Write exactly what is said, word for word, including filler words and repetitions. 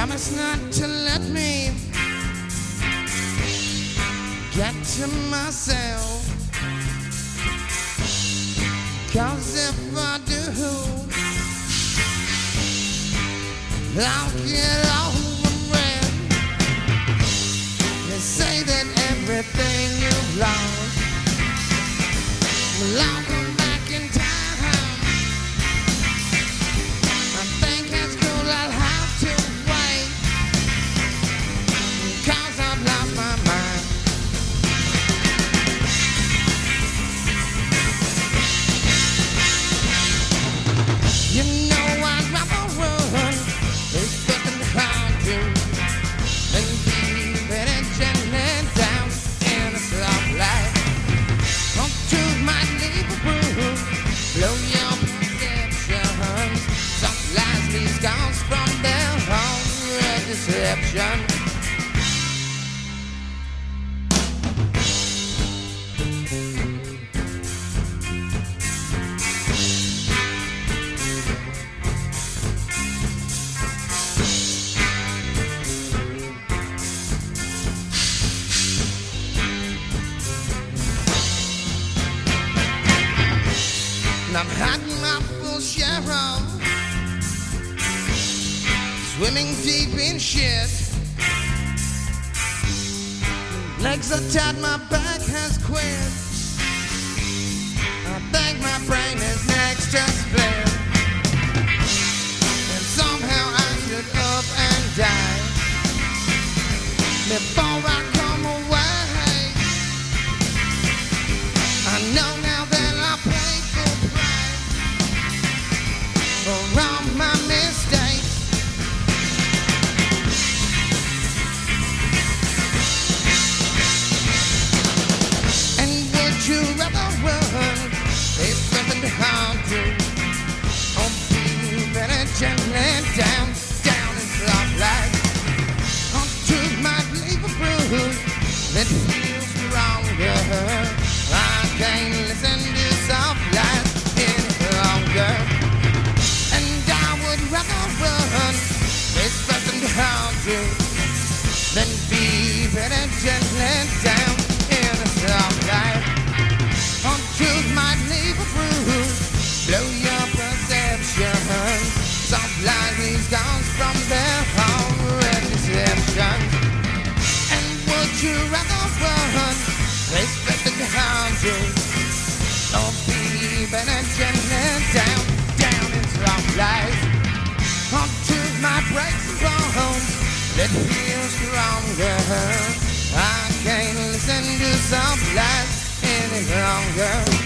Promise not to let me get to myself, 'cause if I do, I'll get overwhelmed. They say that everything you've lost will all come back in time. I think it's cool, I'll have to wait, 'cause I've lost my mind. You know I'd rather run this fucking hard to than keep it gently down in a soft light. Onto my leave a proof, blow your perceptions. Soft lies leave scars from their own deception. I've had my full share of swimming deep in shit. Legs are tied, my back has quit. I think my brain is next to split, and somehow I should up and die before I come away. I know now that I paid for all my mistakes. And would you rather run this nothing hard to, or be better gently down, down in soft light? Or to might leave a bruise that feels stronger. I can't listen to soft lies any longer. Rather run this person down to than be better gently down in a soft light. On truth might leave a bruise, blow your perception. Soft light leaves scars from their own deception. And would you rather run this person down to, or be better gently down, down in soft light? Onto my breaks and bones that feel stronger. I can't listen to soft lies any longer.